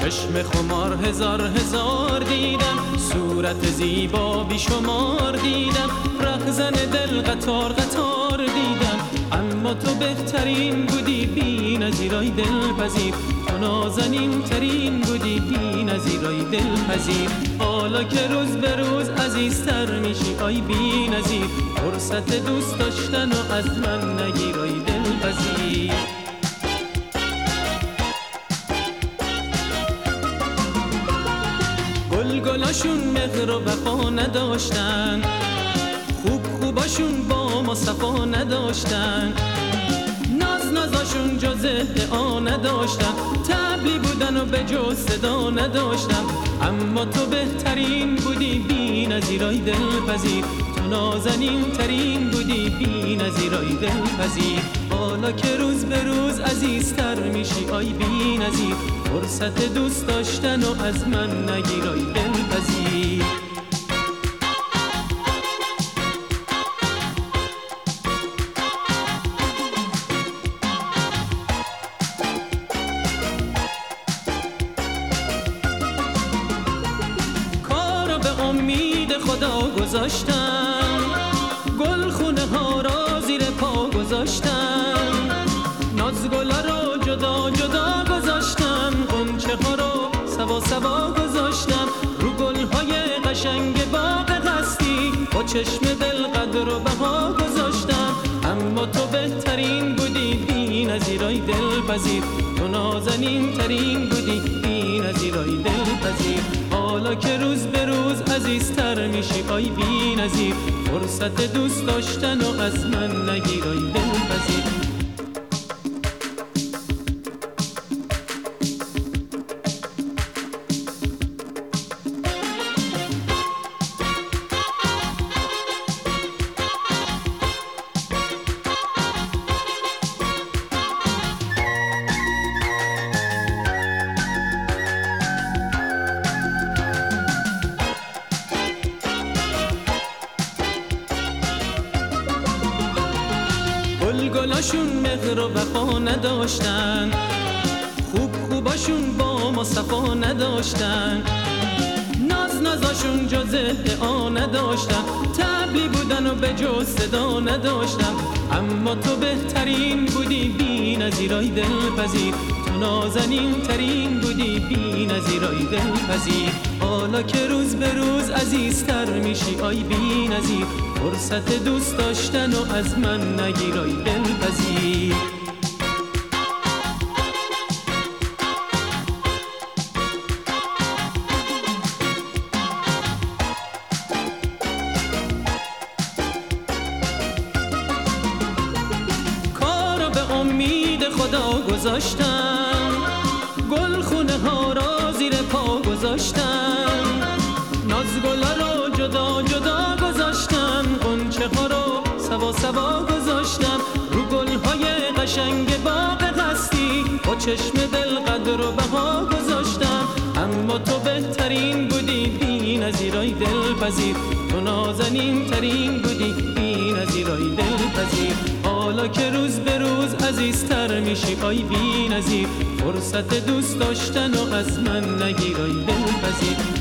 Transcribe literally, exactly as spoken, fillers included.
چشم خمار هزار هزار دیدم، صورت زیبا بی شمار دیدم، رهزن دل قطار قطار دیدم، اما تو بهترین بودی بی نظیرای دلپذیر، تو نازنین ترین بودی بی نظیرای دلپذیر. حالا که روز به روز عزیزتر میشی آی بی نظیر، فرصت دوست داشتن و از من نگیرای دلپذیر. گل گلاشون مهر و وفا نداشتن، خوب خوباشون با ما صفا نداشتن، ناز نازاشون جز ادعا نداشتن، طبلی بودن و به جز صدا نداشتن، اما تو بهترین بودی بی نظیرای دلپذیر، تو نازنین ترین بودی بی نظیرای دلپذیر. حالا که روز به روز عزیزتر میشی آی بی نظیر، فرصت دوست داشتن و از من نگیرای دلپذیر. کارو به امید خدا گذاشتم، گل خونه ها را زیر پا گذاشتم، ناز گلا رو جدا جدا گذاشتم، غنچه ها رو سوا سوا گذاشتم، رو گل های قشنگ باغ قصدی با چشم دل قدر و بها گذاشتم، اما تو بهترین بودی بی نظیرای دلپذیر، تو نازنین ترین بودی بی نظیرای دلپذیر. حالا که روز به روز عزیزتر میشی آی بی نظیر، فرصت دوست داشتن و از من نگیرای دلپذیر. گل گلاشون مهر و وفا نداشتن، خوب خوباشون با ما صفا نداشتن، ناز نازاشون جز ادعا نداشتن، طبلی بودن و به جز صدا نداشتن، اما تو بهترین بودی بی نظیرای دلپذیر، تو نازنین ترین بودی بی نظیرای دلپذیر. حالا که روز به روز عزیزتر میشی آی بی نظیر، فرصت دوست داشتن و از من نگیرای دلپذیر. کارو به امید خدا گذاشتم، گل خونه ها را زیر پا گذاشتم، ناز گلا رو جدا جدا گذاشتم، غنچه ها رو سوا سوا گذاشتم، رو گل های قشنگ باغ قصدی با چشم دل قدر و بها گذاشتم، اما تو بهترین بودی بی نظیرای دلپذیر، تو نازنین ترین بودی بی نظیرای دلپذیر. حالا که روز به روز عزیزتر میشی آی بی نظیر، فرصت دوست داشتن و از من نگیرای دلپذیر.